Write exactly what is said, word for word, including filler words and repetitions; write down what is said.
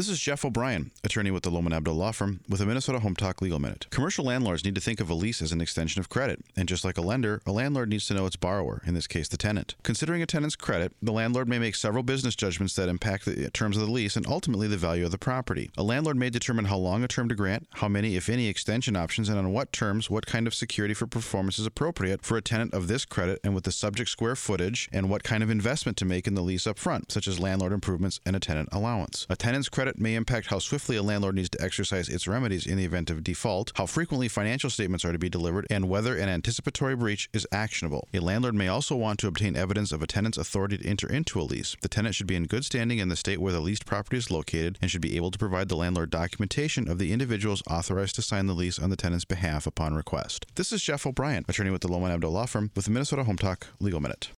This is Jeff O'Brien, attorney with the Lohman Abdul Law Firm, with a Minnesota Home Talk Legal Minute. Commercial landlords need to think of a lease as an extension of credit, and just like a lender, a landlord needs to know its borrower, in this case the tenant. Considering a tenant's credit, the landlord may make several business judgments that impact the terms of the lease and ultimately the value of the property. A landlord may determine how long a term to grant, how many, if any, extension options, and on what terms what kind of security for performance is appropriate for a tenant of this credit and with the subject square footage, and what kind of investment to make in the lease up front, such as landlord improvements and a tenant allowance. A tenant's credit may impact how swiftly a landlord needs to exercise its remedies in the event of default, how frequently financial statements are to be delivered, and whether an anticipatory breach is actionable. A landlord may also want to obtain evidence of a tenant's authority to enter into a lease. The tenant should be in good standing in the state where the leased property is located and should be able to provide the landlord documentation of the individuals authorized to sign the lease on the tenant's behalf upon request. This is Jeff O'Brien, attorney with the Lohman Abdul Law Firm, with the Minnesota Home Talk Legal Minute.